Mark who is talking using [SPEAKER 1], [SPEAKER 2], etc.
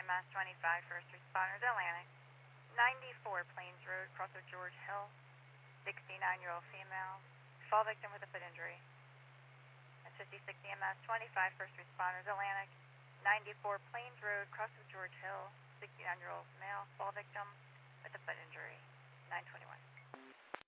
[SPEAKER 1] EMS 25, first responders, Atlantic. 94 Plains Road, Crossroad George Hill. 69-year-old female. Fall victim with a foot injury. That's 56 EMS 25, first responders, Atlantic. 94 Plains Road, Crossroad George Hill. 69-year-old male, fall victim with a foot injury. 921.